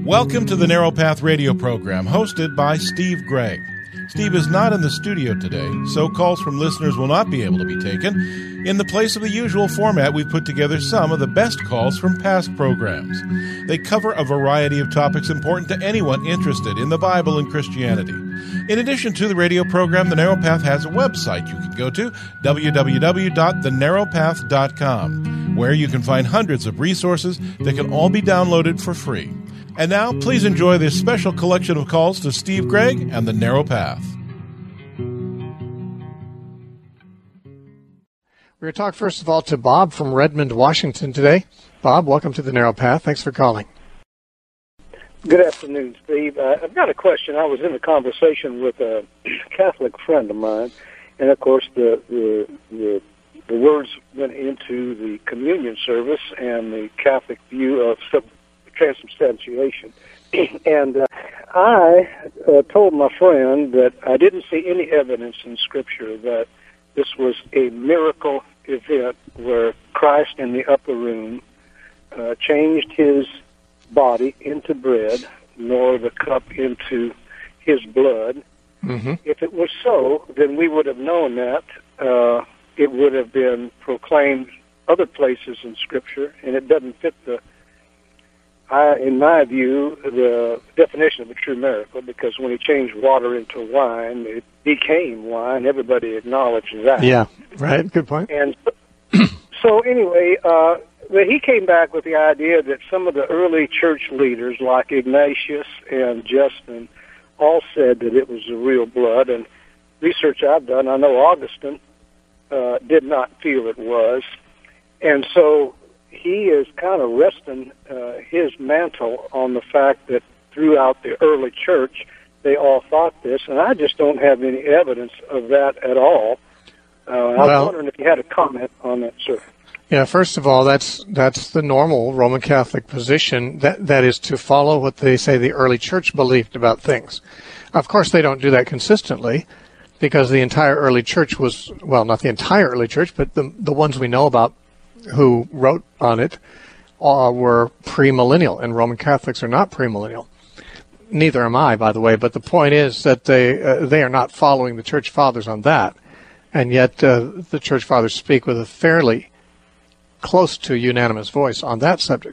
Welcome to the Narrow Path radio program, hosted by Steve Gregg. Steve is not in the studio today, so calls from listeners will not be able to be taken. In the place of the usual format, we've put together some of the best calls from past programs. They cover a variety of topics important to anyone interested in the Bible and Christianity. In addition to the radio program, The Narrow Path has a website you can go to, www.thenarrowpath.com, where you can find hundreds of resources that can all be downloaded for free. And now, please enjoy this special collection of calls to Steve Gregg and The Narrow Path. We're going to talk, first of all, to Bob from Redmond, Washington today. Bob, welcome to The Narrow Path. Thanks for calling. Good afternoon, Steve. I've got a question. I was in a conversation with a Catholic friend of mine, and, of course, the words went into the communion service and the Catholic view of transubstantiation. And I told my friend that I didn't see any evidence in Scripture that this was a miracle event where Christ in the upper room changed his body into bread, nor the cup into his blood. Mm-hmm. If it was so, then we would have known that. It would have been proclaimed other places in Scripture, and it doesn't fit in my view, the definition of a true miracle, because when he changed water into wine, it became wine. Everybody acknowledged that. Yeah, right. Good point. And so anyway, he came back with the idea that some of the early church leaders, like Ignatius and Justin, all said that it was the real blood. And research I've done, I know Augustine did not feel it was. And so he is kind of resting his mantle on the fact that throughout the early church, they all thought this, and I just don't have any evidence of that at all. I was wondering if you had a comment on that, sir. Yeah, first of all, that's the normal Roman Catholic position, that is to follow what they say the early church believed about things. Of course, they don't do that consistently, because the entire early church was, well, not the entire early church, but the ones we know about who wrote on it were premillennial, and Roman Catholics are not premillennial. Neither am I, by the way, but the point is that they are not following the Church Fathers on that, and yet the Church Fathers speak with a fairly close to unanimous voice on that subject.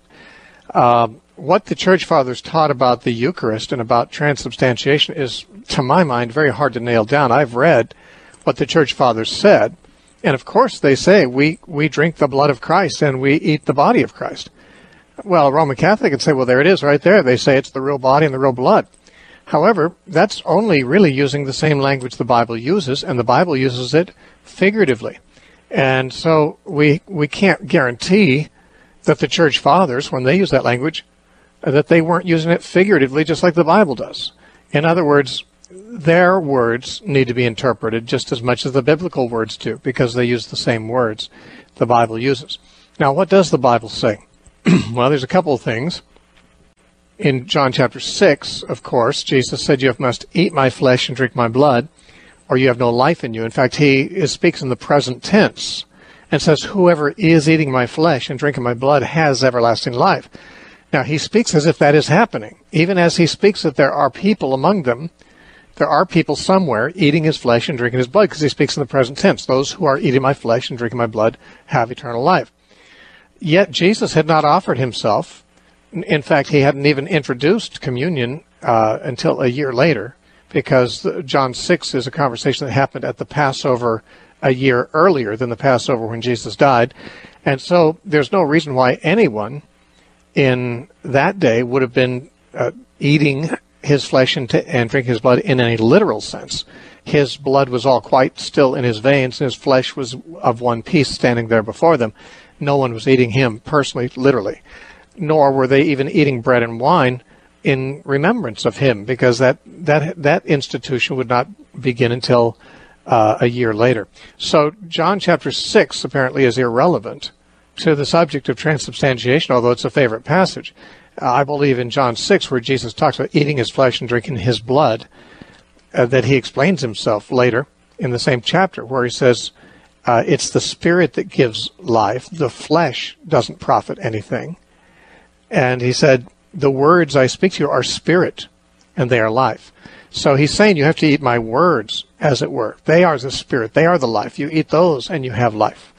What the Church Fathers taught about the Eucharist and about transubstantiation is, to my mind, very hard to nail down. I've read what the Church Fathers said, and of course they say we drink the blood of Christ and we eat the body of Christ. Well, a Roman Catholic can say, well, there it is right there. They say it's the real body and the real blood. However, that's only really using the same language the Bible uses, and the Bible uses it figuratively. And so we can't guarantee that the Church Fathers, when they use that language, that they weren't using it figuratively just like the Bible does. In other words, their words need to be interpreted just as much as the biblical words do, because they use the same words the Bible uses. Now, what does the Bible say? Well, there's a couple of things. In John chapter 6, of course, Jesus said, "You must eat my flesh and drink my blood, or you have no life in you." In fact, he speaks in the present tense and says, "Whoever is eating my flesh and drinking my blood has everlasting life." Now, he speaks as if that is happening. Even as he speaks that there are people among them, there are people somewhere eating his flesh and drinking his blood, because he speaks in the present tense. Those who are eating my flesh and drinking my blood have eternal life. Yet Jesus had not offered himself. In fact, he hadn't even introduced communion until a year later, because John 6 is a conversation that happened at the Passover a year earlier than the Passover when Jesus died. And so there's no reason why anyone in that day would have been eating his flesh and drinking his blood in any literal sense. His blood was all quite still in his veins, and his flesh was of one piece standing there before them. No one was eating him personally, literally. Nor were they even eating bread and wine in remembrance of him, because that institution would not begin until a year later. So John chapter 6 apparently is irrelevant to the subject of transubstantiation, although it's a favorite passage. I believe in John 6, where Jesus talks about eating his flesh and drinking his blood, that he explains himself later in the same chapter, where he says, it's the Spirit that gives life. The flesh doesn't profit anything. And he said, the words I speak to you are spirit, and they are life. So he's saying you have to eat my words, as it were. They are the spirit. They are the life. You eat those, and you have life.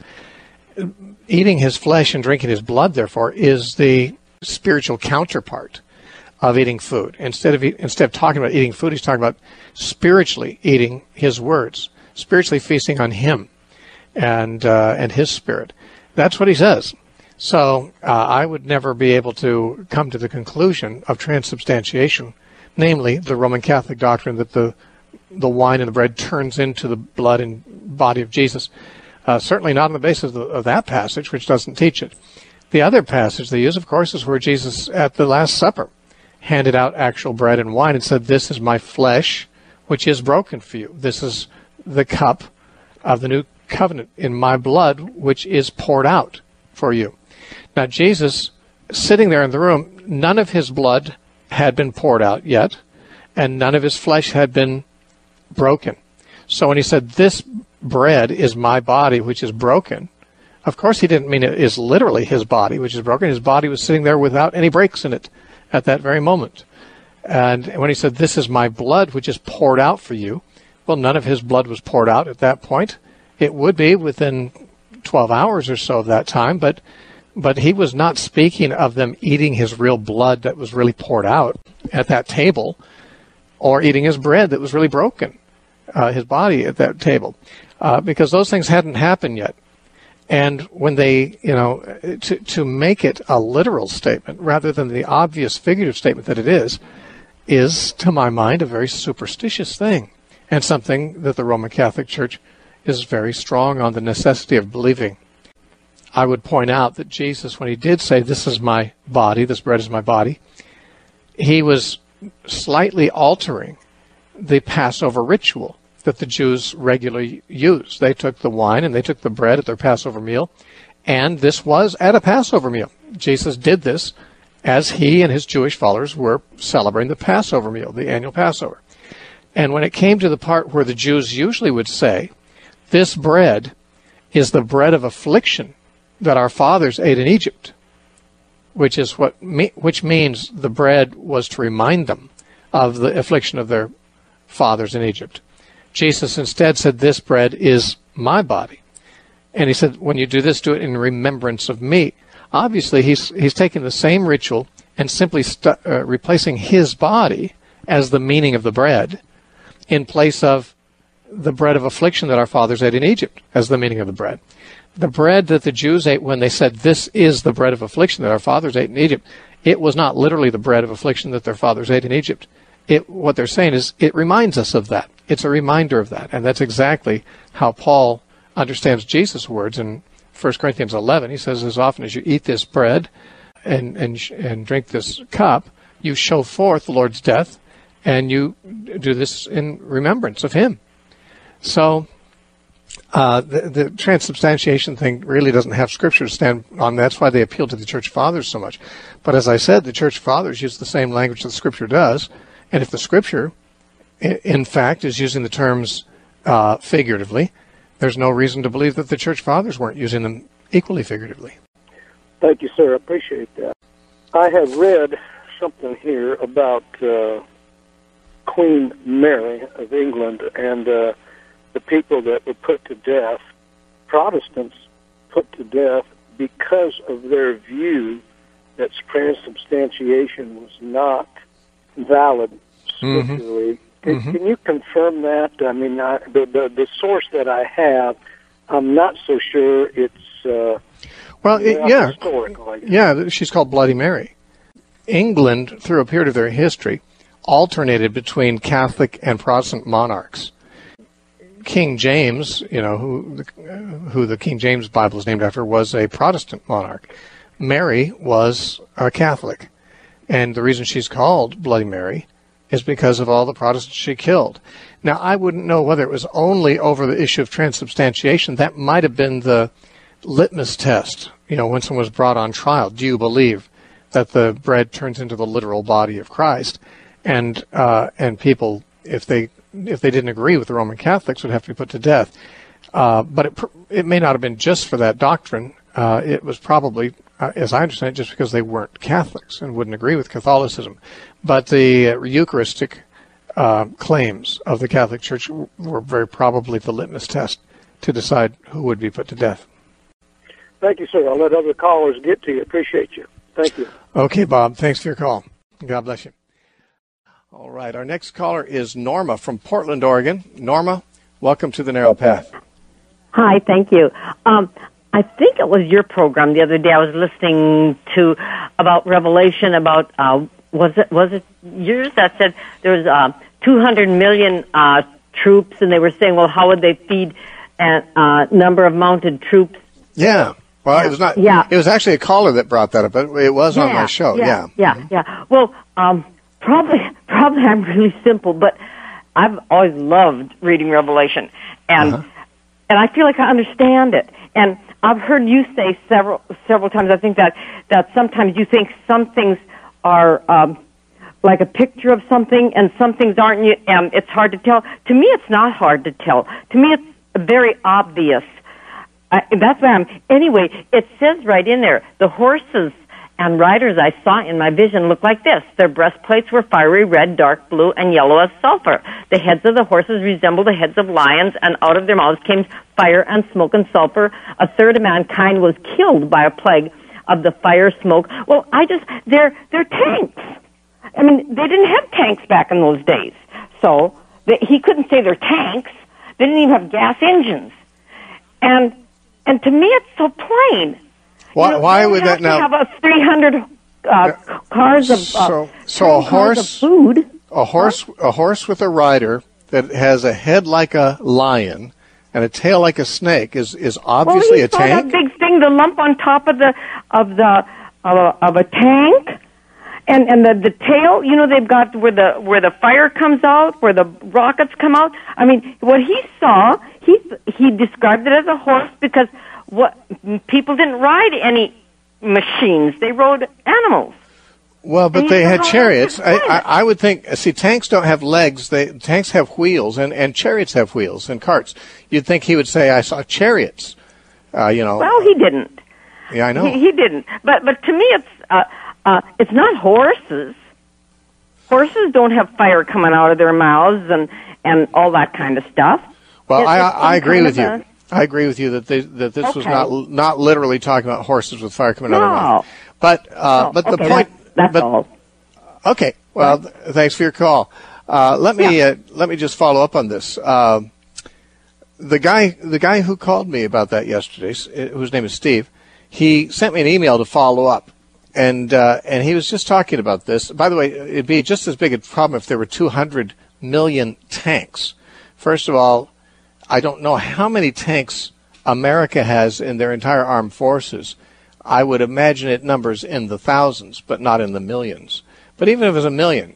Eating his flesh and drinking his blood, therefore, is the spiritual counterpart of eating food. Instead of talking about eating food, he's talking about spiritually eating his words, spiritually feasting on him and his spirit. That's what he says. So I would never be able to come to the conclusion of transubstantiation, namely the Roman Catholic doctrine that the wine and the bread turns into the blood and body of Jesus. Certainly not on the basis of that passage, which doesn't teach it. The other passage they use, of course, is where Jesus at the Last Supper handed out actual bread and wine and said, "This is my flesh, which is broken for you. This is the cup of the new covenant in my blood, which is poured out for you." Now, Jesus, sitting there in the room, none of his blood had been poured out yet, and none of his flesh had been broken. So when he said, "This bread is my body, which is broken," of course he didn't mean it is literally his body, which is broken. His body was sitting there without any breaks in it at that very moment. And when he said, "This is my blood, which is poured out for you," well, none of his blood was poured out at that point. It would be within 12 hours or so of that time, but he was not speaking of them eating his real blood that was really poured out at that table, or eating his bread that was really broken, his body at that table, because those things hadn't happened yet. And when they, to make it a literal statement rather than the obvious figurative statement that it is, to my mind, a very superstitious thing, and something that the Roman Catholic Church is very strong on the necessity of believing. I would point out that Jesus, when he did say, "This is my body, this bread is my body," he was slightly altering the Passover ritual that the Jews regularly used. They took the wine and they took the bread at their Passover meal, and this was at a Passover meal. Jesus did this as he and his Jewish followers were celebrating the Passover meal, the annual Passover. And when it came to the part where the Jews usually would say, "This bread is the bread of affliction that our fathers ate in Egypt," which means the bread was to remind them of the affliction of their fathers in Egypt. Jesus instead said, "This bread is my body." And he said, "When you do this, do it in remembrance of me." Obviously, he's taking the same ritual and simply replacing his body as the meaning of the bread in place of the bread of affliction that our fathers ate in Egypt as the meaning of the bread. The bread that the Jews ate when they said, "This is the bread of affliction that our fathers ate in Egypt," it was not literally the bread of affliction that their fathers ate in Egypt. What they're saying is, it reminds us of that. It's a reminder of that. And that's exactly how Paul understands Jesus' words in 1 Corinthians 11. He says, "As often as you eat this bread and drink this cup, you show forth the Lord's death, and you do this in remembrance of him." So the transubstantiation thing really doesn't have Scripture to stand on. That's why they appeal to the Church Fathers so much. But as I said, the Church Fathers use the same language that the Scripture does. And if the Scripture, in fact, is using the terms figuratively, there's no reason to believe that the Church Fathers weren't using them equally figuratively. Thank you, sir. I appreciate that. I have read something here about Queen Mary of England and the people that were put to death, Protestants put to death because of their view that transubstantiation was not valid scripturally. Can you confirm that? I mean, the source that I have, I'm not so sure it's historical. Yeah, she's called Bloody Mary. England, through a period of their history, alternated between Catholic and Protestant monarchs. King James, who the King James Bible is named after, was a Protestant monarch. Mary was a Catholic. And the reason she's called Bloody Mary is because of all the Protestants she killed. Now, I wouldn't know whether it was only over the issue of transubstantiation. That might have been the litmus test, when someone was brought on trial. Do you believe that the bread turns into the literal body of Christ? And people, if they didn't agree with the Roman Catholics, would have to be put to death. But it may not have been just for that doctrine. It was probably as I understand it, just because they weren't Catholics and wouldn't agree with Catholicism. But the Eucharistic claims of the Catholic Church were very probably the litmus test to decide who would be put to death. Thank you, sir. I'll let other callers get to you. Appreciate you. Thank you. Okay, Bob. Thanks for your call. God bless you. All right. Our next caller is Norma from Portland, Oregon. Norma, welcome to The Narrow Path. Hi, thank you. I think it was your program the other day. I was listening to about Revelation about was it yours that said there was 200 million troops, and they were saying, well, how would they feed a number of mounted troops? Yeah. Well, it was not. Yeah. It was actually a caller that brought that up, but it was on my show. Yeah. Well, probably I'm really simple, but I've always loved reading Revelation, and I feel like I understand it. And I've heard you say several times, I think that sometimes you think some things are like a picture of something, and some things aren't. It's hard to tell. To me, it's not hard to tell. To me, it's very obvious. That's why anyway, it says right in there, the horses and riders I saw in my vision looked like this. Their breastplates were fiery red, dark blue, and yellow as sulfur. The heads of the horses resembled the heads of lions, and out of their mouths came fire and smoke and sulfur. A third of mankind was killed by a plague of the fire, smoke. Well, they're tanks. I mean, they didn't have tanks back in those days. So he couldn't say they're tanks. They didn't even have gas engines. And to me, it's so plain. Why would that now? Have a 300 cars of a horse, of food. A horse with a rider that has a head like a lion and a tail like a snake is obviously a tank. That big thing, the lump on top of a tank, and the tail. You know, they've got where the fire comes out, where the rockets come out. I mean, what he saw, he described it as a horse because people didn't ride any machines; they rode animals. Well, but they had chariots. I would think. See, tanks don't have legs. Tanks have wheels, and chariots have wheels and carts. You'd think he would say, "I saw chariots." Well, he didn't. Yeah, I know. He didn't. But to me, it's not horses. Horses don't have fire coming out of their mouths and all that kind of stuff. Well, I agree with you. I agree with you that this was not literally talking about horses with fire coming out of their mouth. But the point. That's all. Okay. Well, thanks for your call. Let me just follow up on this. The guy who called me about that yesterday, whose name is Steve, he sent me an email to follow up, and he was just talking about this. By the way, it'd be just as big a problem if there were 200 million tanks. First of all, I don't know how many tanks America has in their entire armed forces. I would imagine it numbers in the thousands, but not in the millions. But even if it was a million,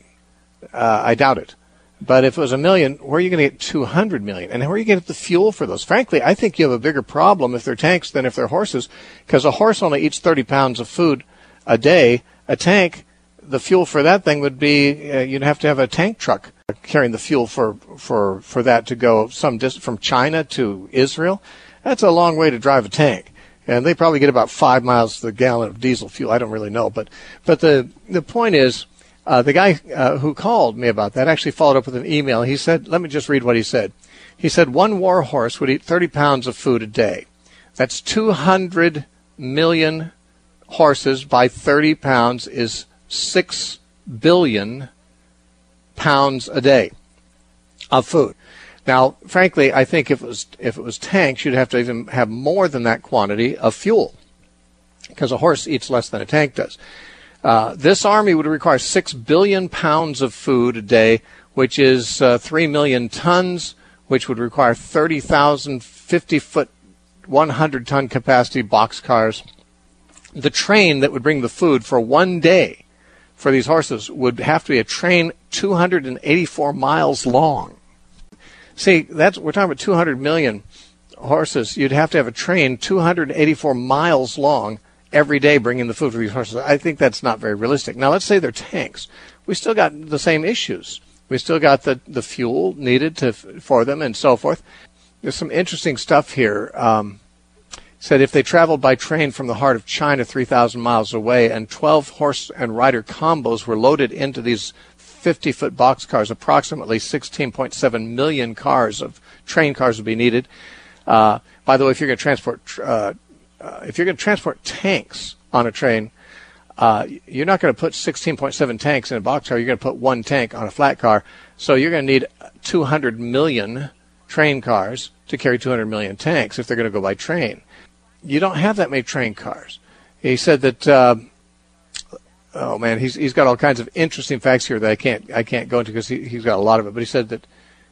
I doubt it. But if it was a million, where are you going to get 200 million? And where are you going to get the fuel for those? Frankly, I think you have a bigger problem if they're tanks than if they're horses, because a horse only eats 30 pounds of food a day. A tank, the fuel for that thing would be, you'd have to have a tank truck carrying the fuel for that to go some distance from China to Israel. That's a long way to drive a tank. And they probably get about 5 miles to the gallon of diesel fuel. I don't really know. But the point is, the guy who called me about that actually followed up with an email. He said, let me just read what he said. He said, one war horse would eat 30 pounds of food a day. That's 200 million horses by 30 pounds is 6 billion pounds a day of food. Now, frankly, I think if it was tanks, you'd have to even have more than that quantity of fuel, because a horse eats less than a tank does. This army would require 6 billion pounds of food a day, which is 3 million tons, which would require 30,000 50-foot, 100-ton capacity boxcars. The train that would bring the food for one day for these horses would have to be a train 284 miles long. See, we're talking about 200 million horses. You'd have to have a train 284 miles long every day bringing the food for these horses. I think that's not very realistic. Now, let's say they're tanks. We still got the same issues. We still got the fuel needed for them and so forth. There's some interesting stuff here. said if they traveled by train from the heart of China 3,000 miles away and 12 horse and rider combos were loaded into these 50-foot boxcars, approximately 16.7 million cars of train cars would be needed. By the way, if you're going to transport tanks on a train, you're not going to put 16.7 tanks in a boxcar. You're going to put one tank on a flat car. So you're going to need 200 million train cars to carry 200 million tanks if they're going to go by train. You don't have that many train cars. He said that, oh man, he's got all kinds of interesting facts here that I can't go into because he's got a lot of it. But he said that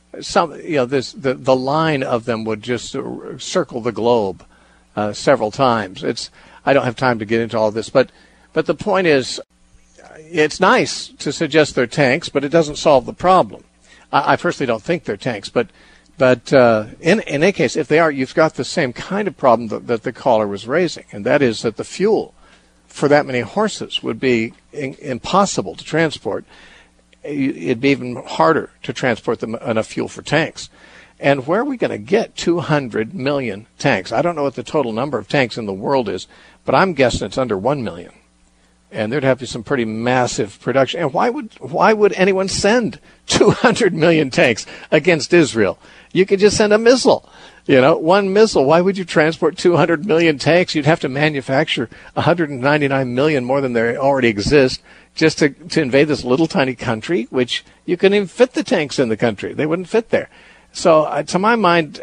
the line of them would just circle the globe several times. I don't have time to get into all this, but the point is, it's nice to suggest they're tanks, but it doesn't solve the problem. I personally don't think they're tanks, but in any case, if they are, you've got the same kind of problem that the caller was raising, and that is that the fuel for that many horses would be impossible to transport. It'd be even harder to transport enough fuel for tanks. And where are we going to get 200 million tanks? I don't know what the total number of tanks in the world is, but I'm guessing it's under 1 million. And there'd have to be some pretty massive production. And why would anyone send 200 million tanks against Israel? You could just send a missile. One missile. Why would you transport 200 million tanks? You'd have to manufacture 199 million more than there already exist just to invade this little tiny country, which you couldn't even fit the tanks in the country. They wouldn't fit there. So to my mind,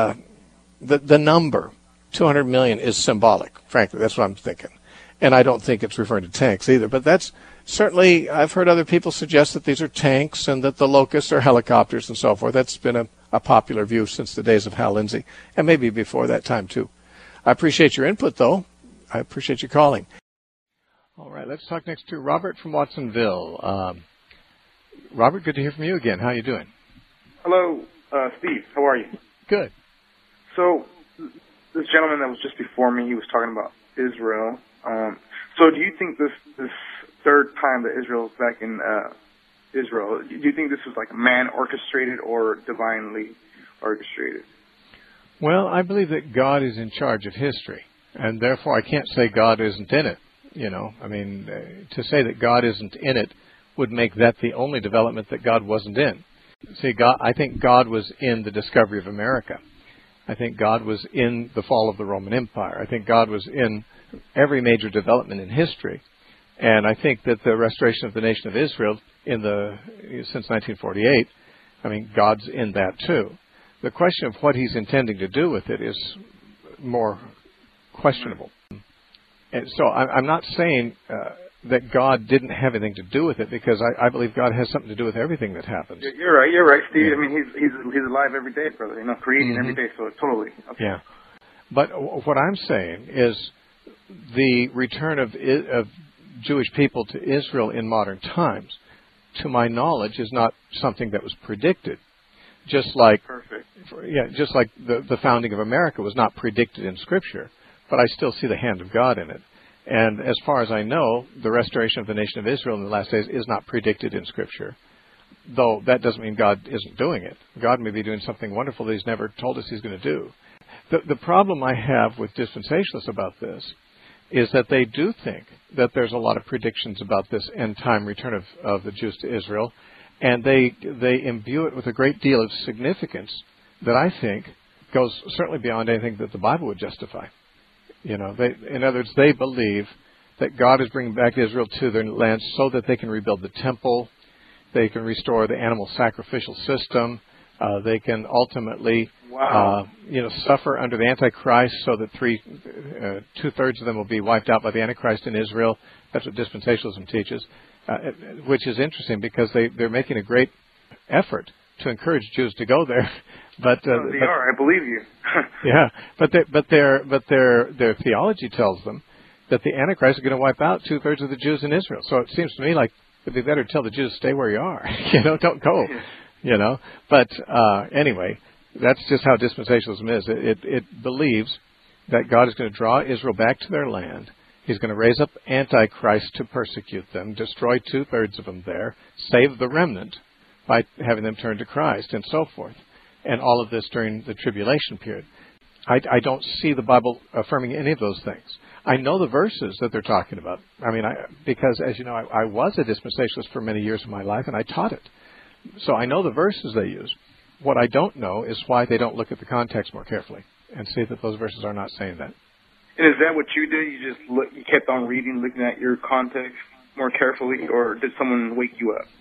the number 200 million is symbolic, frankly. That's what I'm thinking. And I don't think it's referring to tanks either. But that's certainly, I've heard other people suggest that these are tanks and that the Locusts are helicopters and so forth. That's been a popular view since the days of Hal Lindsey, and maybe before that time too. I appreciate your input, though. I appreciate you calling. All right, let's talk next to Robert from Watsonville. Robert, good to hear from you again. How are you doing? Hello, Steve. How are you? Good. So this gentleman that was just before me, he was talking about Israel. So do you think this third time that Israel's back in Israel, do you think this was like man-orchestrated or divinely orchestrated? Well, I believe that God is in charge of history, and therefore I can't say God isn't in it. To say that God isn't in it would make that the only development that God wasn't in. See, I think God was in the discovery of America. I think God was in the fall of the Roman Empire. I think God was in every major development in history. And I think that the restoration of the nation of Israel since 1948, God's in that too. The question of what he's intending to do with it is more questionable. And so I'm not saying that God didn't have anything to do with it, because I believe God has something to do with everything that happens. You're right, Steve. Yeah. He's alive every day, brother. Creating every day, so totally. Okay. Yeah. But what I'm saying is the return of Jewish people to Israel in modern times, to my knowledge, is not something that was predicted. Just like the founding of America was not predicted in Scripture, but I still see the hand of God in it. And as far as I know, the restoration of the nation of Israel in the last days is not predicted in Scripture, though that doesn't mean God isn't doing it. God may be doing something wonderful that He's never told us He's going to do. The problem I have with dispensationalists about this is that they do think that there's a lot of predictions about this end-time return of the Jews to Israel, and they imbue it with a great deal of significance that I think goes certainly beyond anything that the Bible would justify. In other words, they believe that God is bringing back Israel to their land so that they can rebuild the temple, they can restore the animal sacrificial system, they can ultimately suffer under the Antichrist so that two-thirds of them will be wiped out by the Antichrist in Israel. That's what dispensationalism teaches, which is interesting because they're making a great effort to encourage Jews to go there. But they are. I believe you. Yeah, but their theology tells them that the Antichrist is going to wipe out two-thirds of the Jews in Israel. So it seems to me like it'd be better to tell the Jews, stay where you are. Don't go. But anyway, that's just how dispensationalism is. It believes that God is going to draw Israel back to their land. He's going to raise up Antichrist to persecute them, destroy two-thirds of them there, save the remnant by having them turn to Christ, and so forth. And all of this during the tribulation period. I don't see the Bible affirming any of those things. I know the verses that they're talking about. I mean, because, as you know, I was a dispensationalist for many years of my life, and I taught it. So I know the verses they use. What I don't know is why they don't look at the context more carefully and see that those verses are not saying that. And is that what you did? You just you kept on reading, looking at your context more carefully, or did someone wake you up?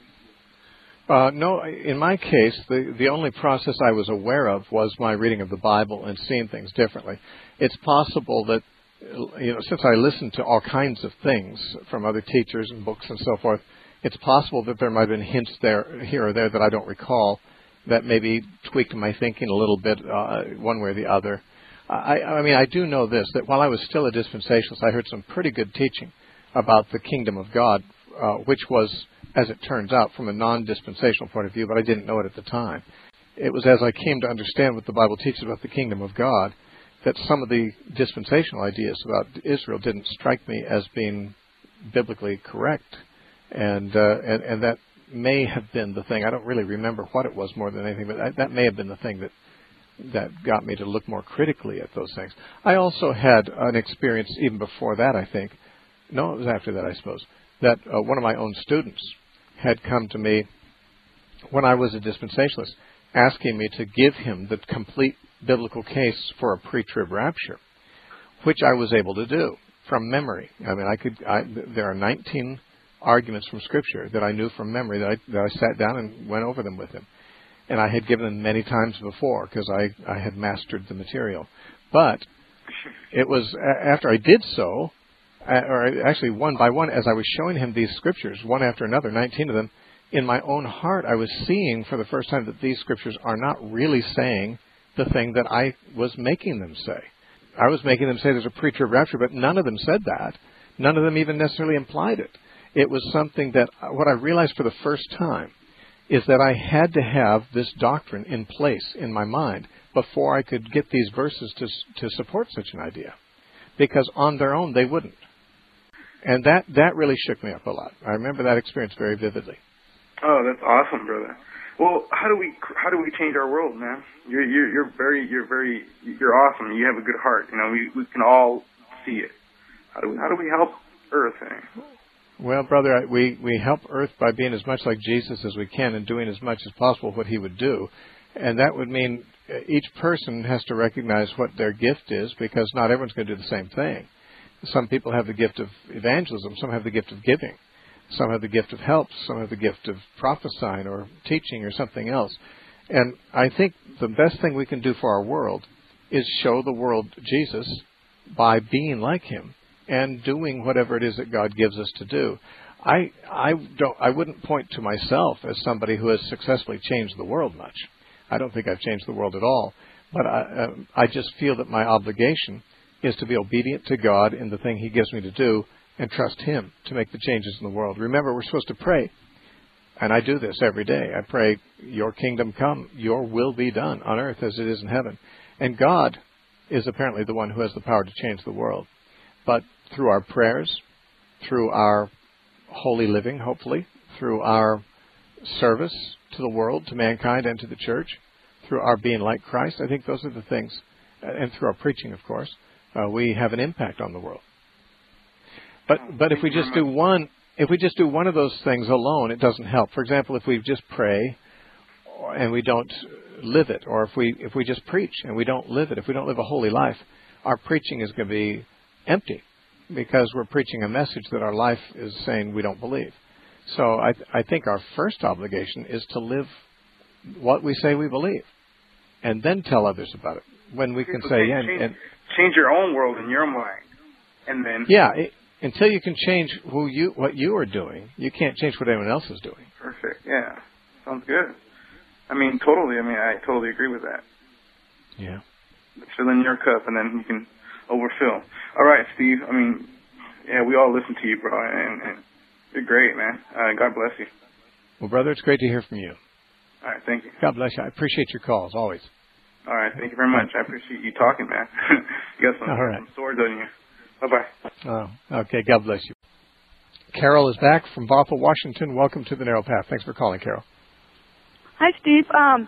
No, in my case, the only process I was aware of was my reading of the Bible and seeing things differently. It's possible that, since I listened to all kinds of things from other teachers and books and so forth, it's possible that there might have been hints here or there that I don't recall that maybe tweaked my thinking a little bit one way or the other. I mean, I do know this, that while I was still a dispensationalist, I heard some pretty good teaching about the kingdom of God, which was, as it turns out, from a non-dispensational point of view, but I didn't know it at the time. It was as I came to understand what the Bible teaches about the kingdom of God that some of the dispensational ideas about Israel didn't strike me as being biblically correct. And that may have been the thing. I don't really remember what it was more than anything, but that may have been the thing that got me to look more critically at those things. I also had an experience even before that, I think. No, it was after that, I suppose, that one of my own students had come to me when I was a dispensationalist asking me to give him the complete biblical case for a pre-trib rapture, which I was able to do from memory. I mean, there are 19 arguments from Scripture that I knew from memory that I sat down and went over them with him. And I had given them many times before because I had mastered the material. But it was after I did so, or actually one by one, as I was showing him these Scriptures, one after another, 19 of them, in my own heart I was seeing for the first time that these Scriptures are not really saying the thing that I was making them say. I was making them say there's a pre-trib rapture, but none of them said that. None of them even necessarily implied it. It was something that, what I realized for the first time, is that I had to have this doctrine in place in my mind before I could get these verses to support such an idea. Because on their own, they wouldn't. And that really shook me up a lot. I remember that experience very vividly. Oh, that's awesome, brother. Well, how do we change our world, man? You're awesome. You have a good heart. You know, we can all see it. How do we help Earth? Well, brother, we help Earth by being as much like Jesus as we can and doing as much as possible what He would do, and that would mean each person has to recognize what their gift is, because not everyone's going to do the same thing. Some people have the gift of evangelism. Some have the gift of giving. Some have the gift of help. Some have the gift of prophesying or teaching or something else. And I think the best thing we can do for our world is show the world Jesus by being like Him and doing whatever it is that God gives us to do. I wouldn't point to myself as somebody who has successfully changed the world much. I don't think I've changed the world at all. But I just feel that my obligation is to be obedient to God in the thing He gives me to do and trust Him to make the changes in the world. Remember, we're supposed to pray. And I do this every day. I pray, Your kingdom come, Your will be done on earth as it is in heaven. And God is apparently the one who has the power to change the world. But through our prayers, through our holy living, hopefully, through our service to the world, to mankind, and to the church, through our being like Christ, I think those are the things, and through our preaching, of course, we have an impact on the world. But if we just do one of those things alone, it doesn't help. For example, if we just pray and we don't live it, or if we just preach and we don't live it, if we don't live a holy life, our preaching is going to be empty, because we're preaching a message that our life is saying we don't believe. So I think our first obligation is to live what we say we believe, and then tell others about it. When we can say, change your own world in your mind, and then until you can change what you are doing, you can't change what anyone else is doing. Perfect. Yeah, sounds good. Totally. I totally agree with that. Yeah. Fill in your cup, and then you can overfill. All right, Steve. We all listen to you, bro, and you're great, man. God bless you. Well, brother, it's great to hear from you. All right, thank you. God bless you. I appreciate your calls, always. All right, thank you very much. I appreciate you talking, man. You got some swords on you. Bye-bye. Oh, okay. God bless you. Carol is back from Bothell, Washington. Welcome to the Narrow Path. Thanks for calling, Carol. Hi, Steve.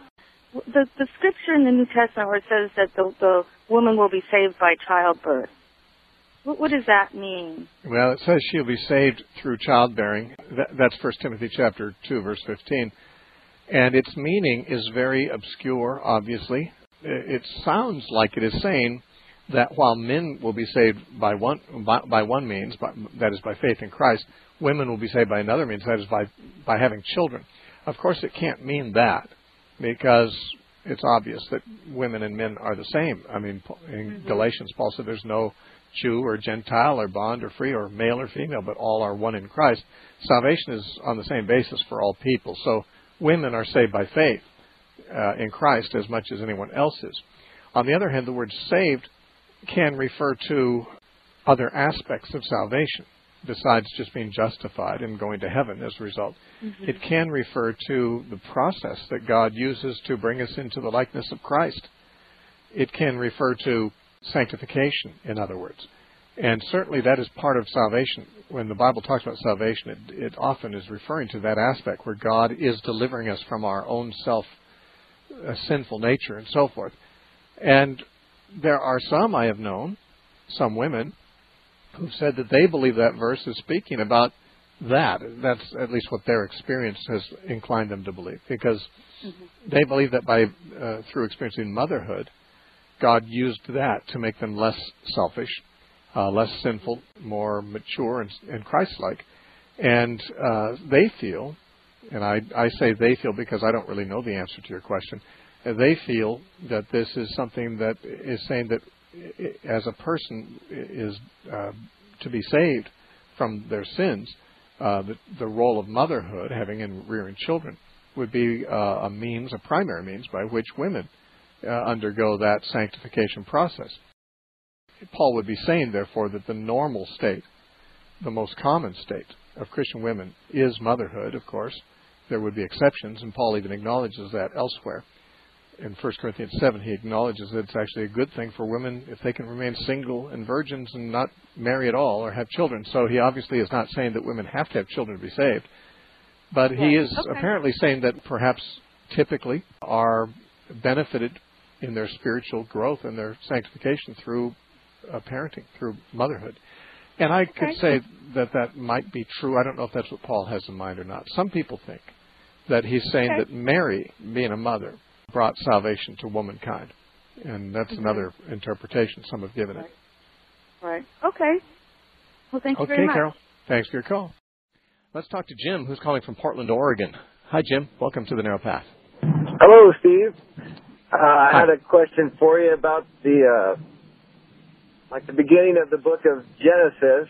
The scripture in the New Testament where it says that the woman will be saved by childbirth, what does that mean? Well, it says she'll be saved through childbearing. That's 1 Timothy chapter 2, verse 15. And its meaning is very obscure, obviously. It sounds like it is saying that while men will be saved by one means, that is by faith in Christ, women will be saved by another means, that is by having children. Of course, it can't mean that, because it's obvious that women and men are the same. I mean, in Galatians, Paul said there's no Jew or Gentile or bond or free or male or female, but all are one in Christ. Salvation is on the same basis for all people. So women are saved by faith in Christ as much as anyone else is. On the other hand, the word saved can refer to other aspects of salvation besides just being justified and going to heaven as a result. It can refer to the process that God uses to bring us into the likeness of Christ. It can refer to sanctification, in other words. And certainly that is part of salvation. When the Bible talks about salvation, it often is referring to that aspect where God is delivering us from our own sinful nature and so forth. And there are some I have known, some women, who've said that they believe that verse is speaking about that. That's at least what their experience has inclined them to believe, because they believe that through experiencing motherhood, God used that to make them less selfish, less sinful, more mature and Christ-like. And they feel, and I say they feel because I don't really know the answer to your question, they feel that this is something that is saying that as a person is to be saved from their sins, the role of motherhood, having and rearing children, would be a primary means by which women undergo that sanctification process. Paul would be saying, therefore, that the normal state, the most common state of Christian women is motherhood, of course. There would be exceptions, and Paul even acknowledges that elsewhere. In 1 Corinthians 7, he acknowledges that it's actually a good thing for women if they can remain single and virgins and not marry at all or have children. So he obviously is not saying that women have to have children to be saved. But he is apparently saying that perhaps typically are benefited in their spiritual growth and their sanctification through parenting, through motherhood. And I could say that might be true. I don't know if that's what Paul has in mind or not. Some people think that he's saying that Mary, being a mother, brought salvation to womankind. And that's another interpretation some have given it. Right. Okay. Well, thank you very much. Okay, Carol. Thanks for your call. Let's talk to Jim, who's calling from Portland, Oregon. Hi, Jim. Welcome to The Narrow Path. Hello, Steve. I had a question for you about the beginning of the book of Genesis.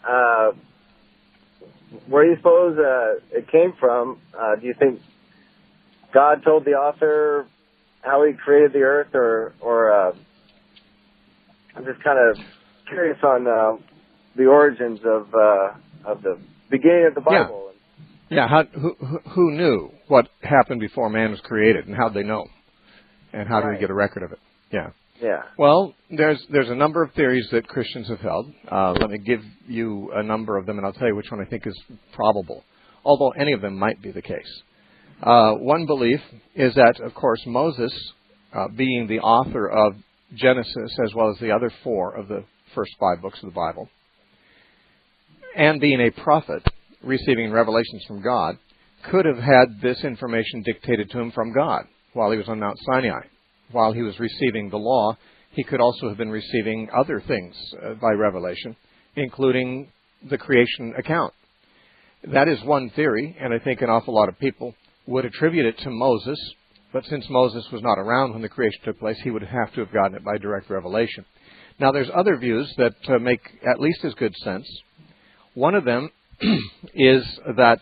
Where do you suppose it came from? Do you think God told the author how he created the earth, or I'm just kind of curious on the origins of the beginning of the Bible. Yeah. Who knew what happened before man was created, and how'd they know? And how do we get a record of it? Yeah. Yeah. Well, there's a number of theories that Christians have held. Let me give you a number of them, and I'll tell you which one I think is probable, although any of them might be the case. One belief is that, of course, Moses, being the author of Genesis as well as the other 4 of the first 5 books of the Bible, and being a prophet, receiving revelations from God, could have had this information dictated to him from God while he was on Mount Sinai. While he was receiving the law, he could also have been receiving other things by revelation, including the creation account. That is one theory, and I think an awful lot of people would attribute it to Moses, but since Moses was not around when the creation took place, he would have to have gotten it by direct revelation. Now, there's other views that make at least as good sense. One of them is that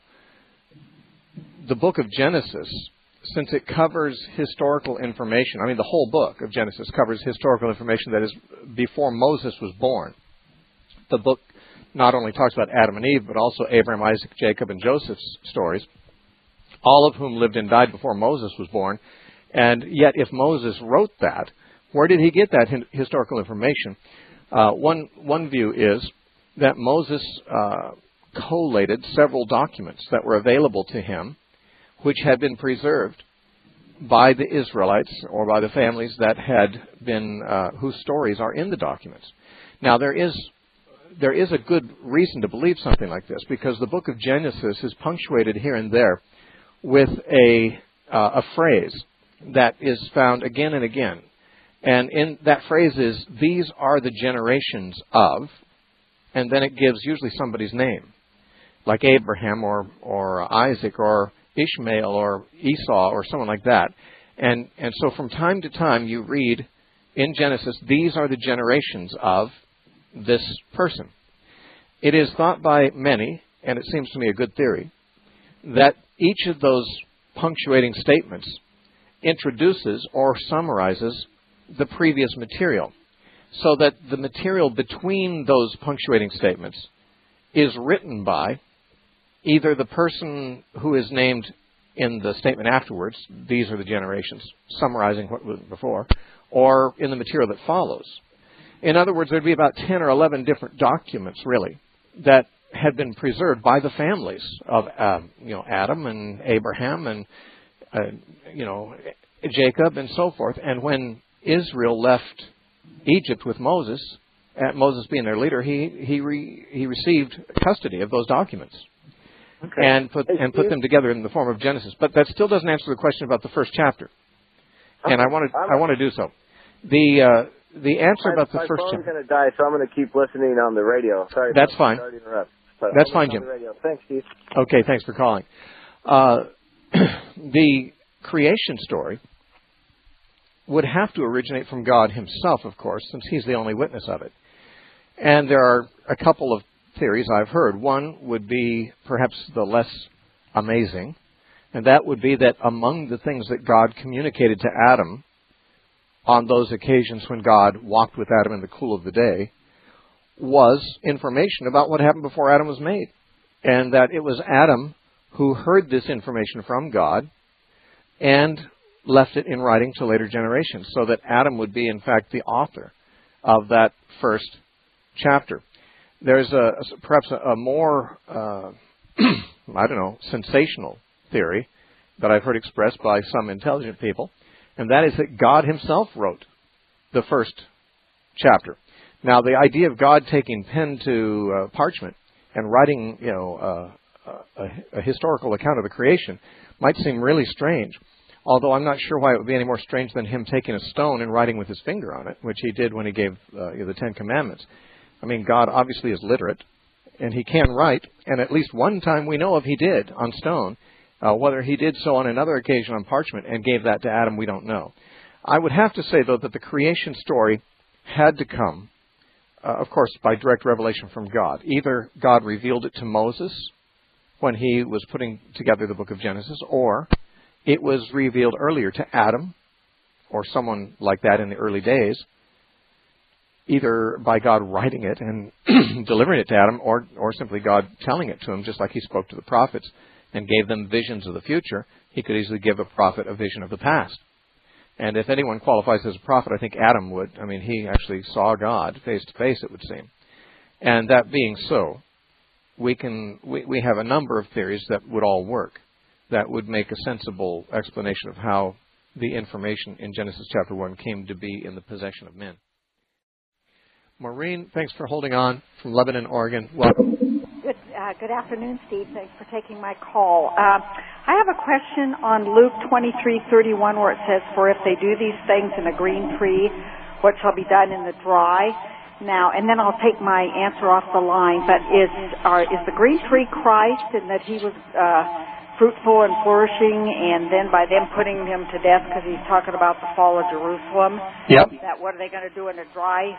the book of Genesis, since it covers historical information, I mean, the whole book of Genesis covers historical information that is before Moses was born. The book not only talks about Adam and Eve, but also Abraham, Isaac, Jacob, and Joseph's stories, all of whom lived and died before Moses was born. And yet, if Moses wrote that, where did he get that historical information? One view is that Moses collated several documents that were available to him, which had been preserved by the Israelites or by the families that had been, whose stories are in the documents. Now, there is a good reason to believe something like this, because the book of Genesis is punctuated here and there with a phrase that is found again and again. And in that phrase is, these are the generations of, and then it gives usually somebody's name, like Abraham or Isaac or Ishmael or Esau or someone like that. And so from time to time you read in Genesis, these are the generations of this person. It is thought by many, and it seems to me a good theory, that each of those punctuating statements introduces or summarizes the previous material, so that the material between those punctuating statements is written by either the person who is named in the statement afterwards, these are the generations, summarizing what was before, or in the material that follows. In other words, there'd be about 10 or 11 different documents, really, that had been preserved by the families of Adam and Abraham and Jacob and so forth. And when Israel left Egypt with Moses, Moses being their leader, he received custody of those documents. Okay. And put them together in the form of Genesis. But that still doesn't answer the question about the first chapter. Okay. And I want to do so. The answer about the first chapter. My phone's going to die, so I'm going to keep listening on the radio. Sorry. That's fine. Sorry to interrupt. But that's fine, Jim. Thanks, Steve. Okay, thanks for calling. The creation story would have to originate from God himself, of course, since he's the only witness of it. And there are a couple of theories I've heard. One would be perhaps the less amazing, and that would be that among the things that God communicated to Adam on those occasions when God walked with Adam in the cool of the day was information about what happened before Adam was made, and that it was Adam who heard this information from God and left it in writing to later generations, so that Adam would be, in fact, the author of that first chapter. There's perhaps a more, sensational theory that I've heard expressed by some intelligent people, and that is that God himself wrote the first chapter. Now, the idea of God taking pen to parchment and writing, a historical account of the creation might seem really strange, although I'm not sure why it would be any more strange than him taking a stone and writing with his finger on it, which he did when he gave the Ten Commandments. I mean, God obviously is literate, and he can write, and at least one time we know of he did on stone. Whether he did so on another occasion on parchment and gave that to Adam, we don't know. I would have to say, though, that the creation story had to come, of course, by direct revelation from God. Either God revealed it to Moses when he was putting together the book of Genesis, or it was revealed earlier to Adam, or someone like that in the early days, either by God writing it and delivering it to Adam, or simply God telling it to him, just like he spoke to the prophets and gave them visions of the future. He could easily give a prophet a vision of the past. And if anyone qualifies as a prophet, I think Adam would. I mean, he actually saw God face to face, it would seem. And that being so, we have a number of theories that would all work, that would make a sensible explanation of how the information in Genesis chapter 1 came to be in the possession of men. Maureen, thanks for holding on from Lebanon, Oregon. Welcome. Good afternoon, Steve. Thanks for taking my call. I have a question on Luke 23:31, where it says, "For if they do these things in a green tree, what shall be done in the dry?" Now, and then I'll take my answer off the line. But is the green tree Christ, in that he was fruitful and flourishing, and then by them putting him to death because he's talking about the fall of Jerusalem? Yep. That what are they going to do in a dry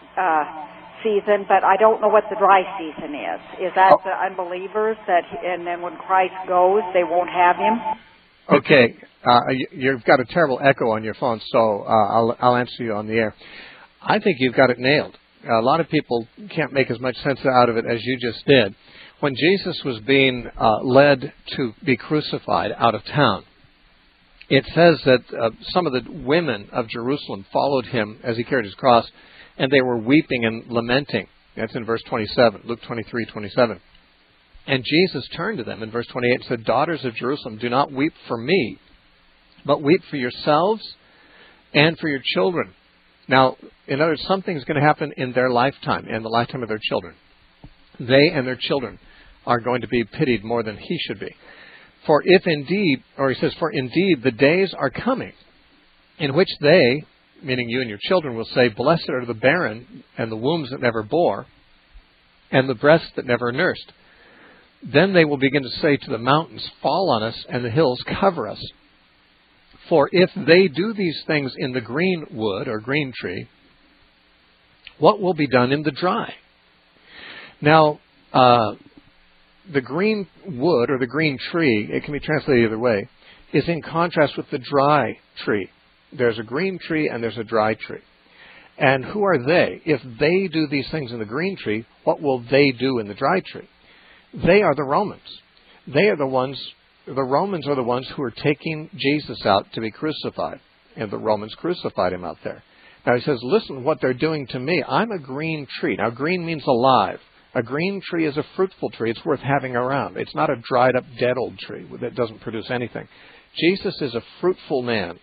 season? But I don't know what the dry season is. Is that the unbelievers and then when Christ goes, they won't have him? Okay, you've got a terrible echo on your phone, so I'll answer you on the air. I think you've got it nailed. A lot of people can't make as much sense out of it as you just did. When Jesus was being led to be crucified out of town, it says that some of the women of Jerusalem followed him as he carried his cross, and they were weeping and lamenting. That's in verse 27, Luke 23:27. And Jesus turned to them in verse 28 and said, "Daughters of Jerusalem, do not weep for me, but weep for yourselves and for your children. Now, in other words, something's going to happen in their lifetime, in the lifetime of their children. They and their children are going to be pitied more than he should be. For if indeed, or he says, for indeed the days are coming in which they, meaning you and your children, will say, blessed are the barren and the wombs that never bore and the breasts that never nursed. Then they will begin to say to the mountains, fall on us, and the hills cover us. For if they do these things in the green wood or green tree, what will be done in the dry? Now, the green wood or the green tree, it can be translated either way, is in contrast with the dry tree. There's a green tree and there's a dry tree. And who are they? If they do these things in the green tree, what will they do in the dry tree? They are the Romans. They are the ones, the Romans are the ones who are taking Jesus out to be crucified. And the Romans crucified him out there. Now he says, listen, what they're doing to me, I'm a green tree. Now green means alive. A green tree is a fruitful tree. It's worth having around. It's not a dried up, dead old tree that doesn't produce anything. Jesus is a fruitful man.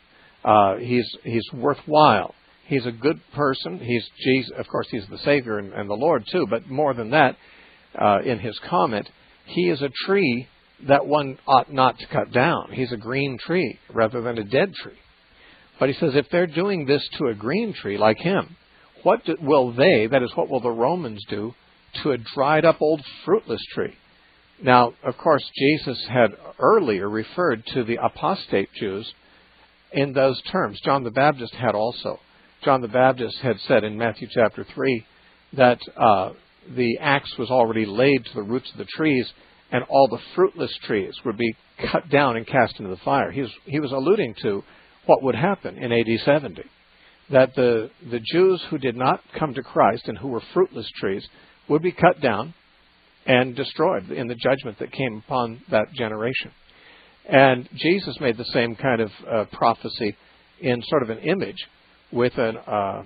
He's worthwhile. He's a good person. He's Jesus. Of course, he's the Savior and the Lord too. But more than that, in his comment, he is a tree that one ought not to cut down. He's a green tree rather than a dead tree. But he says if they're doing this to a green tree like him, what will they, that is, what will the Romans do to a dried up old fruitless tree? Now, of course, Jesus had earlier referred to the apostate Jews in those terms. John the Baptist had also. John the Baptist had said in Matthew chapter 3 that the axe was already laid to the roots of the trees, and all the fruitless trees would be cut down and cast into the fire. He was alluding to what would happen in AD 70, that the Jews who did not come to Christ and who were fruitless trees would be cut down and destroyed in the judgment that came upon that generation. And Jesus made the same kind of prophecy in sort of an image with a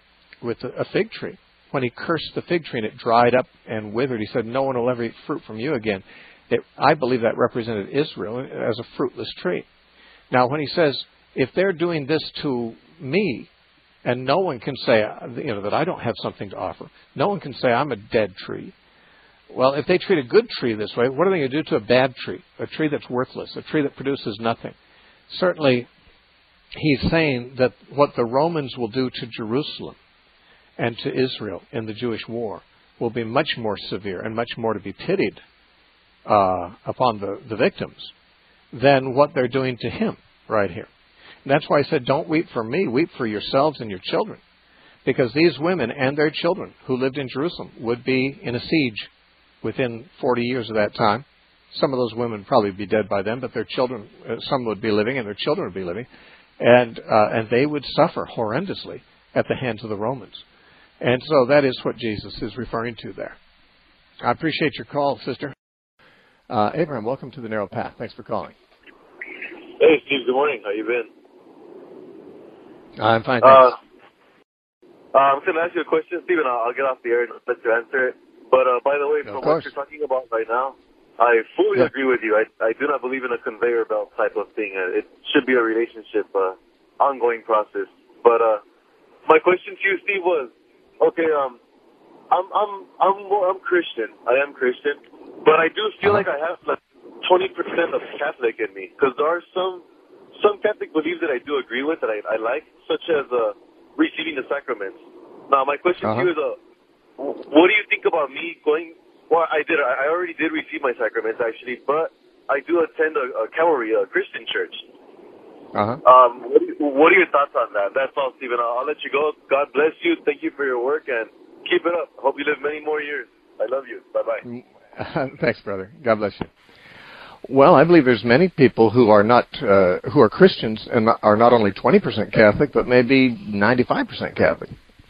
fig tree. When he cursed the fig tree and it dried up and withered, he said, no one will ever eat fruit from you again. I believe that represented Israel as a fruitless tree. Now, when he says, if they're doing this to me, and no one can say, that I don't have something to offer. No one can say I'm a dead tree. Well, if they treat a good tree this way, what are they going to do to a bad tree? A tree that's worthless, a tree that produces nothing. Certainly, he's saying that what the Romans will do to Jerusalem and to Israel in the Jewish war will be much more severe and much more to be pitied upon the victims than what they're doing to him right here. And that's why I said, don't weep for me, weep for yourselves and your children. Because these women and their children who lived in Jerusalem would be in a siege within 40 years of that time. Some of those women would probably be dead by then, but their children, some would be living and their children would be living. And they would suffer horrendously at the hands of the Romans. And so that is what Jesus is referring to there. I appreciate your call, sister. Abraham, welcome to the Narrow Path. Thanks for calling. Hey, Steve. Good morning. How you been? I'm fine, thanks. I'm going to ask you a question, Steve, and I'll get off the air and let you answer it. But by the way, from what you're talking about right now, I fully agree with you. I do not believe in a conveyor belt type of thing. It should be a relationship, ongoing process. But my question to you, Steve, was, okay, I'm Christian. I am Christian, but I do feel like I have like 20% of Catholic in me, because there are some Catholic beliefs that I do agree with that I like, such as receiving the sacraments. Now, my question to you is, what do you think about me going? Well, I already did receive my sacraments actually, but I do attend a Calvary Christian church. What are your thoughts on that? That's all, Stephen. I'll let you go. God bless you. Thank you for your work, and keep it up. Hope you live many more years. I love you. Bye-bye. Thanks, brother. God bless you. Well, I believe there's many people who are not who are Christians and are not only 20% Catholic, but maybe 95% Catholic.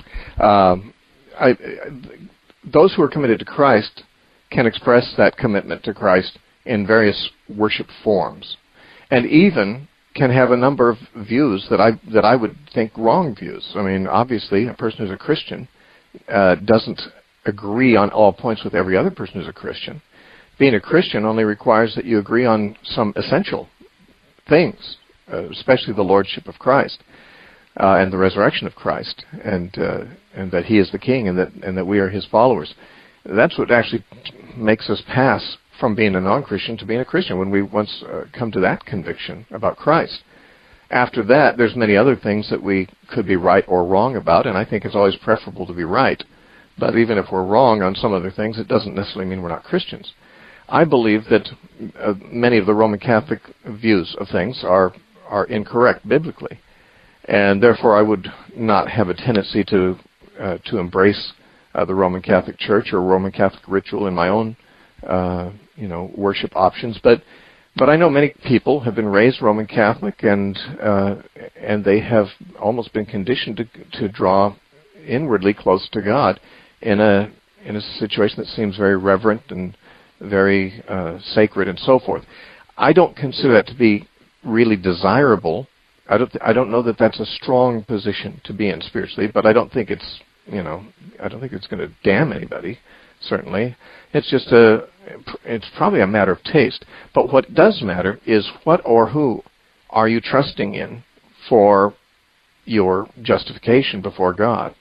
Those who are committed to Christ can express that commitment to Christ in various worship forms, and even can have a number of views that I would think wrong views. I mean, obviously, a person who's a Christian doesn't agree on all points with every other person who's a Christian. Being a Christian only requires that you agree on some essential things especially the lordship of Christ and the resurrection of Christ, and that He is the King, and that we are His followers. That's what actually makes us pass from being a non-Christian to being a Christian, when we once come to that conviction about Christ. After that, there's many other things that we could be right or wrong about, and I think it's always preferable to be right. But even if we're wrong on some other things, it doesn't necessarily mean we're not Christians. I believe that many of the Roman Catholic views of things are incorrect biblically, and therefore I would not have a tendency to embrace the Roman Catholic Church or Roman Catholic ritual in my own worship options. But I know many people have been raised Roman Catholic, and they have almost been conditioned to draw inwardly close to God in a situation that seems very reverent and very sacred and so forth. I don't consider that to be really desirable. I don't know that that's a strong position to be in spiritually, but I don't think it's going to damn anybody. Certainly, it's probably a matter of taste. But what does matter is what or who are you trusting in for your justification before God.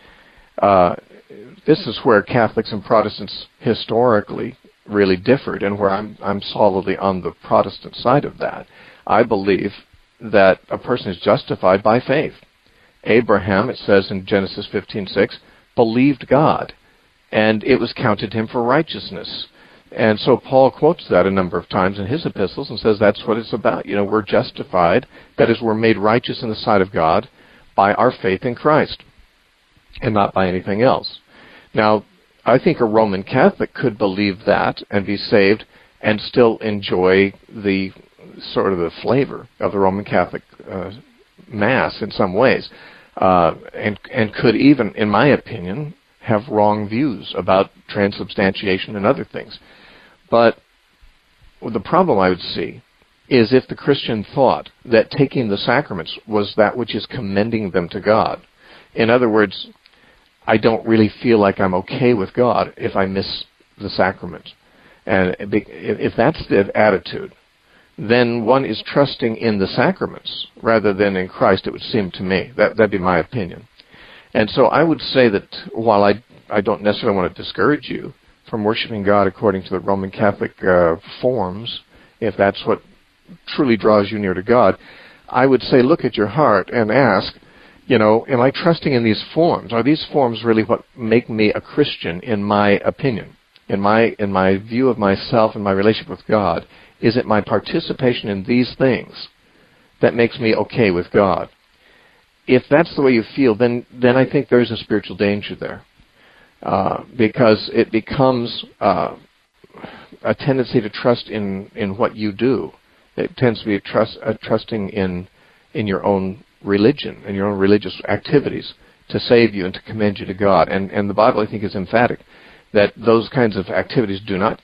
This is where Catholics and Protestants historically really differed, and where I'm solidly on the Protestant side of that. I believe that a person is justified by faith. Abraham, it says in Genesis 15:6, believed God, and it was counted to him for righteousness. And so Paul quotes that a number of times in his epistles and says that's what it's about. We're justified, that is, we're made righteous in the sight of God by our faith in Christ, and not by anything else. Now, I think a Roman Catholic could believe that and be saved and still enjoy the sort of the flavor of the Roman Catholic Mass in some ways, and could even, in my opinion, have wrong views about transubstantiation and other things. But the problem I would see is if the Christian thought that taking the sacraments was that which is commending them to God. In other words, I don't really feel like I'm okay with God if I miss the sacrament. And if that's the attitude, then one is trusting in the sacraments rather than in Christ, it would seem to me. That'd be my opinion. And so I would say that while I don't necessarily want to discourage you from worshiping God according to the Roman Catholic forms, if that's what truly draws you near to God, I would say look at your heart and ask, am I trusting in these forms? Are these forms really what make me a Christian in my opinion? In my view of myself and my relationship with God, is it my participation in these things that makes me okay with God? If that's the way you feel, then I think there's a spiritual danger there, because it becomes a tendency to trust in what you do. It tends to be trusting in your own religion and your own religious activities to save you and to commend you to God. And the Bible, I think, is emphatic that those kinds of activities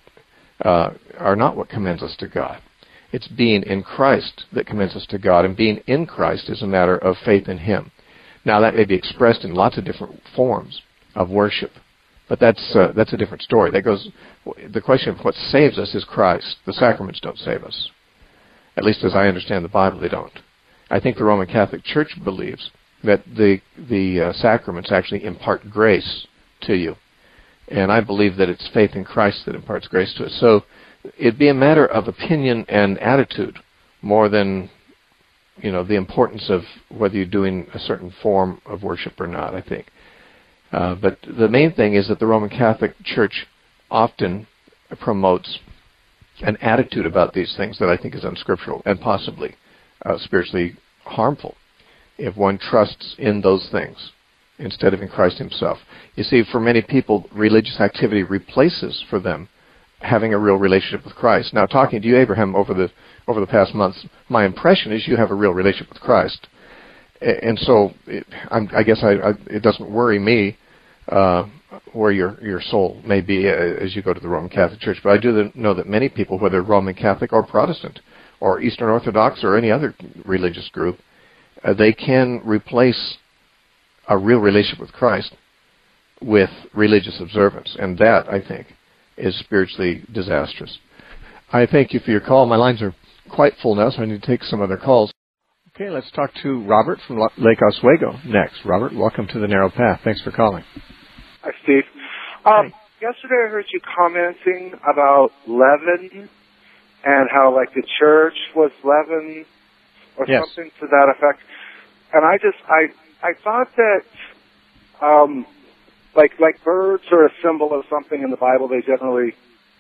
are not what commends us to God. It's being in Christ that commends us to God, and being in Christ is a matter of faith in Him. Now, that may be expressed in lots of different forms of worship, but that's a different story. The question of what saves us is Christ. The sacraments don't save us. At least as I understand the Bible, they don't. I think the Roman Catholic Church believes that the sacraments actually impart grace to you, and I believe that it's faith in Christ that imparts grace to us. So it'd be a matter of opinion and attitude more than, the importance of whether you're doing a certain form of worship or not, I think. But the main thing is that the Roman Catholic Church often promotes an attitude about these things that I think is unscriptural and possibly spiritually harmful if one trusts in those things instead of in Christ Himself. You see, for many people, religious activity replaces for them having a real relationship with Christ. Now, talking to you, Abraham, over the past months, my impression is you have a real relationship with Christ, and so I guess it doesn't worry me where your soul may be as you go to the Roman Catholic Church. But I do know that many people, whether Roman Catholic or Protestant or Eastern Orthodox or any other religious group, they can replace a real relationship with Christ with religious observance, and that, I think, is spiritually disastrous. I thank you for your call. My lines are quite full now, so I need to take some other calls. Okay, let's talk to Robert from Lake Oswego next. Robert, welcome to the Narrow Path. Thanks for calling. Hi, Steve. Hi. Yesterday I heard you commenting about leaven and how, like, the church was leaven or something to that effect. And I thought that, like birds are a symbol of something in the Bible. They generally,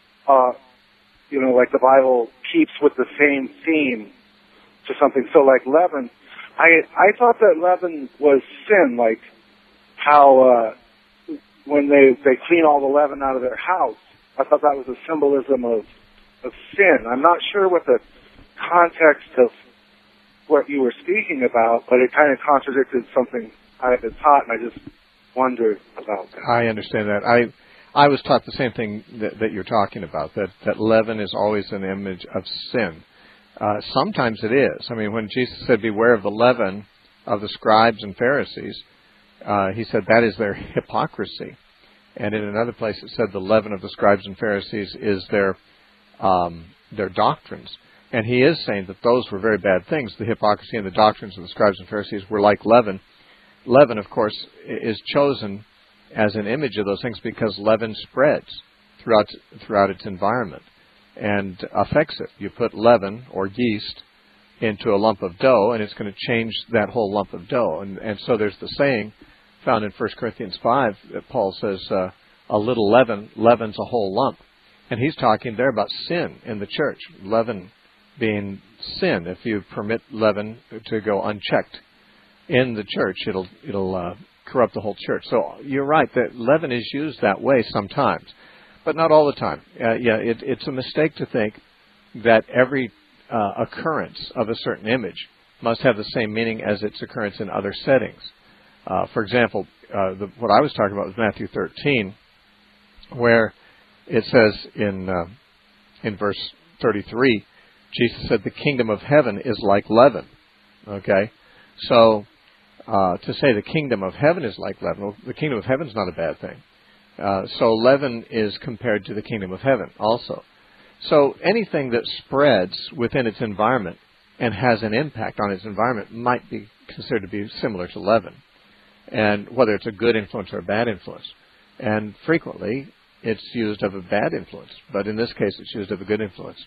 like the Bible keeps with the same theme to something. So, like leaven, I thought that leaven was sin, like how when they clean all the leaven out of their house. I thought that was a symbolism of sin. I'm not sure what the context of what you were speaking about, but it kind of contradicted something I had been taught, and I just wondered about that. I understand that. I was taught the same thing that you're talking about, that leaven is always an image of sin. Sometimes it is. I mean, when Jesus said, beware of the leaven of the scribes and Pharisees, he said that is their hypocrisy. And in another place it said the leaven of the scribes and Pharisees is their doctrines. And he is saying that those were very bad things. The hypocrisy and the doctrines of the scribes and Pharisees were like leaven. Leaven, of course, is chosen as an image of those things because leaven spreads throughout its environment and affects it. You put leaven or yeast into a lump of dough, and it's going to change that whole lump of dough. And so there's the saying found in 1 Corinthians 5 that Paul says, a little leaven leavens a whole lump. And he's talking there about sin in the church, leaven being sin. If you permit leaven to go unchecked in the church, it'll corrupt the whole church. So you're right that leaven is used that way sometimes, but not all the time. It's a mistake to think that every occurrence of a certain image must have the same meaning as its occurrence in other settings. For example, what I was talking about was Matthew 13, where it says in verse 33, Jesus said, the kingdom of heaven is like leaven. Okay? So, to say the kingdom of heaven is like leaven, well, the kingdom of heaven is not a bad thing. So leaven is compared to the kingdom of heaven also. So anything that spreads within its environment and has an impact on its environment might be considered to be similar to leaven, and whether it's a good influence or a bad influence. And frequently, it's used of a bad influence, but in this case, it's used of a good influence.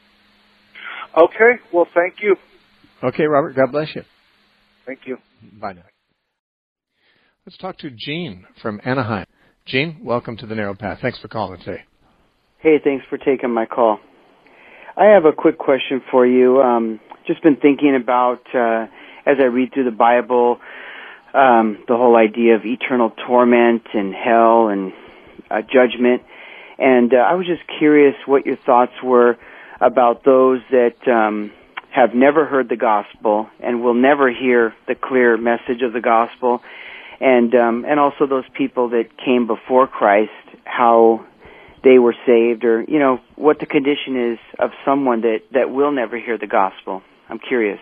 Okay, well, thank you. Okay, Robert, God bless you. Thank you. Bye now. Let's talk to Gene from Anaheim. Gene, welcome to the Narrow Path. Thanks for calling today. Hey, thanks for taking my call. I have a quick question for you. Just been thinking about, as I read through the Bible, the whole idea of eternal torment and hell and judgment. And I was just curious what your thoughts were about those that have never heard the gospel and will never hear the clear message of the gospel, and also those people that came before Christ, how they were saved, or what the condition is of someone that will never hear the gospel. I'm curious.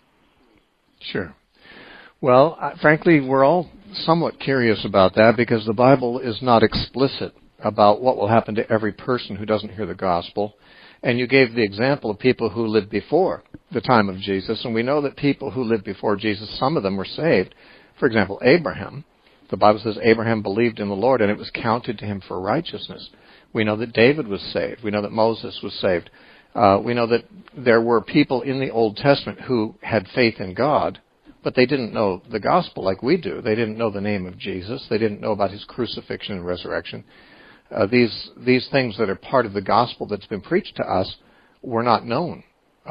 Sure. Well, frankly, we're all somewhat curious about that because the Bible is not explicit about what will happen to every person who doesn't hear the gospel. And you gave the example of people who lived before the time of Jesus, and we know that people who lived before Jesus, some of them were saved. For example, Abraham. The Bible says Abraham believed in the Lord, and it was counted to him for righteousness. We know that David was saved. We know that Moses was saved. We know that there were people in the Old Testament who had faith in God, but they didn't know the gospel like we do. They didn't know the name of Jesus. They didn't know about his crucifixion and resurrection. These things that are part of the gospel that's been preached to us were not known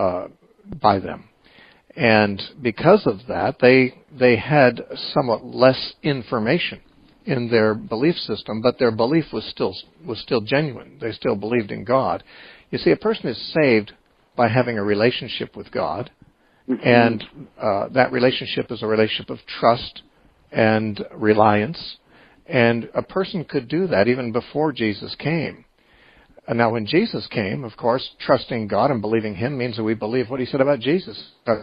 by them. And because of that, they had somewhat less information in their belief system, but their belief was still genuine. They still believed in God. You see, a person is saved by having a relationship with God, and that relationship is a relationship of trust and reliance. And a person could do that even before Jesus came. And now when Jesus came, of course, trusting God and believing him means that we believe what he said about Jesus.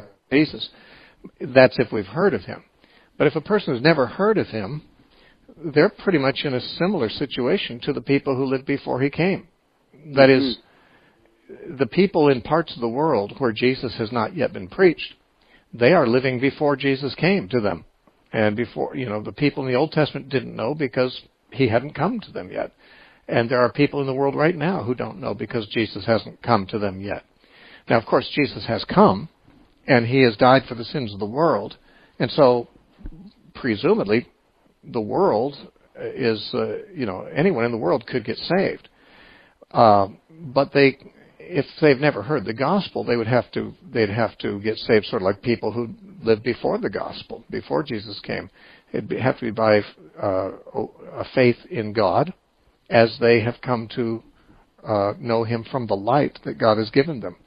That's if we've heard of him. But if a person has never heard of him, they're pretty much in a similar situation to the people who lived before he came. That is, the people in parts of the world where Jesus has not yet been preached, They are living before Jesus came to them. And before, the people in the Old Testament didn't know because he hadn't come to them yet. And there are people in the world right now who don't know because Jesus hasn't come to them yet. Now, of course, Jesus has come, and he has died for the sins of the world. And so, presumably, the world is, anyone in the world could get saved. But if they've never heard the gospel, they'd have to get saved sort of like people who lived before the gospel, before Jesus came. It'd have to be by a faith in God as they have come to know him from the light that God has given them.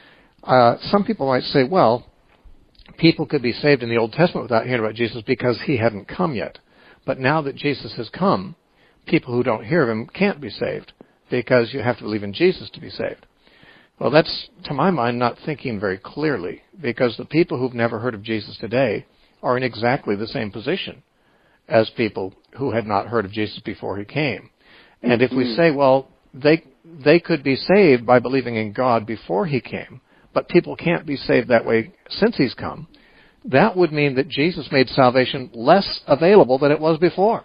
Some people might say, well, people could be saved in the Old Testament without hearing about Jesus because he hadn't come yet. But now that Jesus has come, people who don't hear of him can't be saved because you have to believe in Jesus to be saved. Well, that's, to my mind, not thinking very clearly, because the people who've never heard of Jesus today are in exactly the same position as people who had not heard of Jesus before he came. And if we say, well, they could be saved by believing in God before he came, but people can't be saved that way since he's come, that would mean that Jesus made salvation less available than it was before.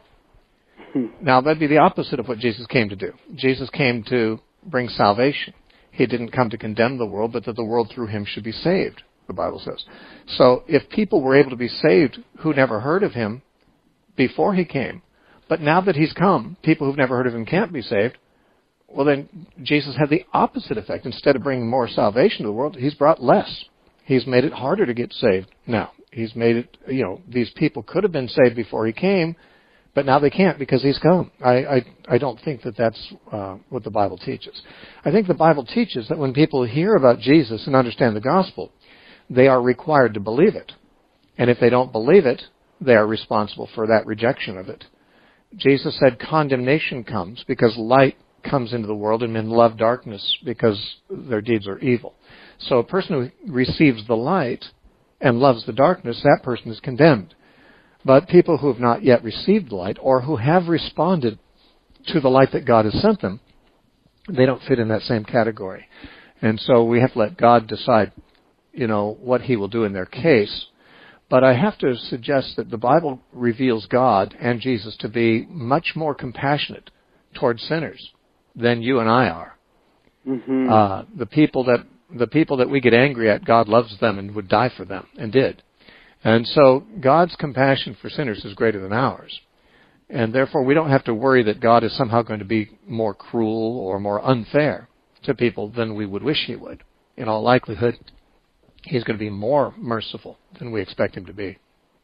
Now, that'd be the opposite of what Jesus came to do. Jesus came to bring salvation. He didn't come to condemn the world, but that the world through him should be saved, the Bible says. So if people were able to be saved who never heard of him before he came, but now that he's come, people who've never heard of him can't be saved, well, then Jesus had the opposite effect. Instead of bringing more salvation to the world, he's brought less. He's made it harder to get saved now. He's made it, these people could have been saved before he came, but now they can't because he's come. I don't think that that's what the Bible teaches. I think the Bible teaches that when people hear about Jesus and understand the gospel, they are required to believe it. And if they don't believe it, they are responsible for that rejection of it. Jesus said condemnation comes because light comes into the world and men love darkness because their deeds are evil. So a person who receives the light and loves the darkness, that person is condemned. But people who have not yet received light or who have responded to the light that God has sent them, they don't fit in that same category. And so we have to let God decide, what he will do in their case. But I have to suggest that the Bible reveals God and Jesus to be much more compassionate towards sinners than you and I are. Mm-hmm. The people that we get angry at, God loves them and would die for them, and did. And so God's compassion for sinners is greater than ours. And therefore we don't have to worry that God is somehow going to be more cruel or more unfair to people than we would wish he would. In all likelihood, he's going to be more merciful than we expect him to be.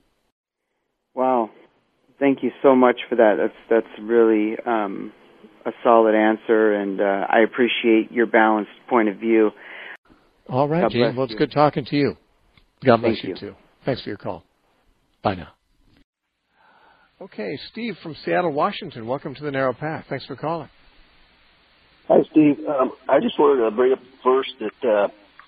Wow. Thank you so much for that. That's really a solid answer, and I appreciate your balanced point of view. All right, Gene. Well, it's good talking to you. God bless you, too. Thanks for your call. Bye now. Okay, Steve from Seattle, Washington. Welcome to the Narrow Path. Thanks for calling. Hi, Steve. I just wanted to bring up first that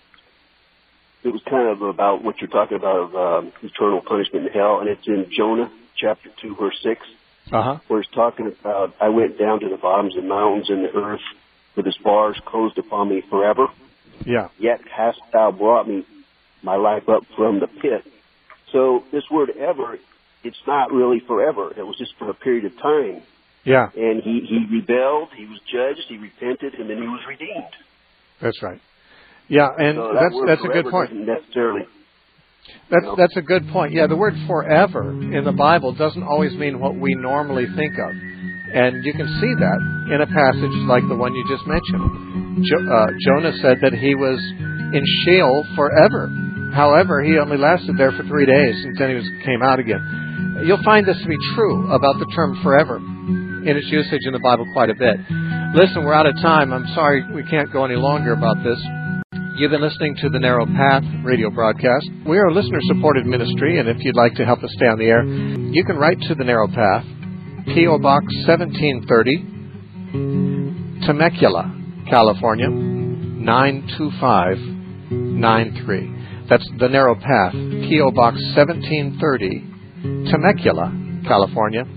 it was kind of about what you're talking about of eternal punishment in hell, and it's in Jonah chapter 2, verse 6, where it's talking about, I went down to the bottoms of the mountains and the earth, with its bars closed upon me forever. Yeah. Yet hast thou brought me my life up from the pit. So this word ever, it's not really forever. It was just for a period of time. Yeah. And he rebelled, he was judged, he repented, and then he was redeemed. That's right. Yeah, and so that's a good point. Necessarily. That's a good point. Yeah, the word forever in the Bible doesn't always mean what we normally think of. And you can see that in a passage like the one you just mentioned. Jonah said that he was in Sheol forever. However, he only lasted there for 3 days, and then he came out again. You'll find this to be true about the term forever in its usage in the Bible quite a bit. Listen, we're out of time. I'm sorry we can't go any longer about this. You've been listening to the Narrow Path radio broadcast. We are a listener-supported ministry, and if you'd like to help us stay on the air, you can write to the Narrow Path, P.O. Box 1730, Temecula, California, 92593. That's the Narrow Path, P.O. Box 1730, Temecula, California,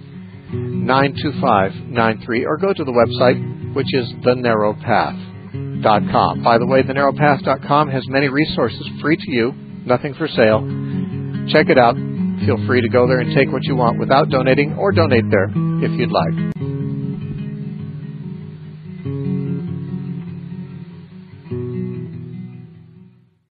92593, or go to the website, which is thenarrowpath.com. By the way, thenarrowpath.com has many resources free to you, nothing for sale. Check it out. Feel free to go there and take what you want without donating, or donate there if you'd like.